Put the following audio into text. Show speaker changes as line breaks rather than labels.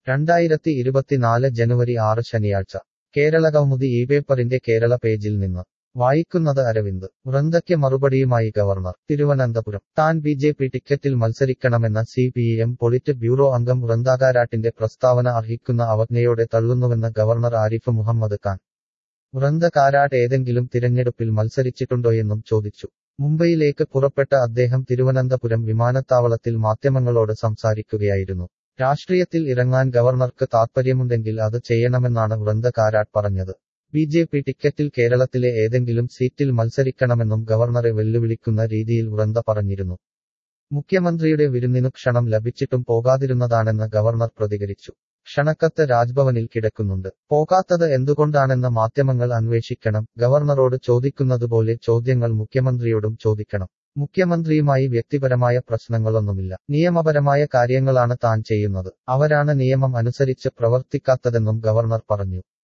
2024 ജനുവരി 6 ശനിയാഴ്ച കേരളകൗമുദി പേപ്പറിന്റെ കേരള പേജിൽ നിന്ന് വായിക്കുന്നത് അരവിന്ദ്. വൃന്ദയ്ക്ക് മറുപടിയുമായി ഗവർണർ തിരുവനന്തപുരം. താൻ ബി.ജെ.പി ടിക്കറ്റിൽ മത്സരിക്കണമെന്ന സി.പി.എം പൊളിറ്റ് ബ്യൂറോ അംഗം വൃന്ദ കാരാട്ടിന്റെ പ്രസ്താവന അർഹിക്കുന്ന അവജ്ഞയോടെ തള്ളുന്നുവെന്ന് ഗവർണർ ആരിഫ് മുഹമ്മദ് ഖാൻ. വൃന്ദ കാരാട്ട് ഏതെങ്കിലും തിരഞ്ഞെടുപ്പിൽ മത്സരിച്ചിട്ടുണ്ടോയെന്നും ചോദിച്ചു. മുംബൈയിലേക്ക് പുറപ്പെട്ട അദ്ദേഹം തിരുവനന്തപുരം വിമാനത്താവളത്തിൽ മാധ്യമങ്ങളോട് സംസാരിക്കുകയായിരുന്നു. രാഷ്ട്രീയത്തിൽ ഇറങ്ങാൻ ഗവർണർക്ക് താത്പര്യമുണ്ടെങ്കിൽ അത് ചെയ്യണമെന്നാണ് വൃന്ദ കാരാട്ട് പറഞ്ഞത്. ബി.ജെ.പി ടിക്കറ്റിൽ കേരളത്തിലെ ഏതെങ്കിലും സീറ്റിൽ മത്സരിക്കണമെന്നും ഗവർണറെ വെല്ലുവിളിക്കുന്ന രീതിയിൽ വൃന്ദ പറഞ്ഞിരുന്നു. മുഖ്യമന്ത്രിയുടെ വിരുന്നിനു ക്ഷണം ലഭിച്ചിട്ടും പോകാതിരുന്നതാണെന്ന് ഗവർണർ പ്രതികരിച്ചു. ക്ഷണക്കത്ത് രാജ്ഭവനിൽ കിടക്കുന്നുണ്ട്. പോകാത്തത് എന്തുകൊണ്ടാണെന്ന് മാധ്യമങ്ങൾ അന്വേഷിക്കണം. ഗവർണറോട് ചോദിക്കുന്നതുപോലെ ചോദ്യങ്ങൾ മുഖ്യമന്ത്രിയോടും ചോദിക്കണം. മുഖ്യമന്ത്രിയുമായി വ്യക്തിപരമായ പ്രശ്നങ്ങളൊന്നുമില്ല. നിയമപരമായ കാര്യങ്ങളാണ് താൻ ചെയ്യുന്നത്. അവരാണ് നിയമം അനുസരിച്ച് പ്രവർത്തിക്കാത്തതെന്നും ഗവർണർ പറഞ്ഞു.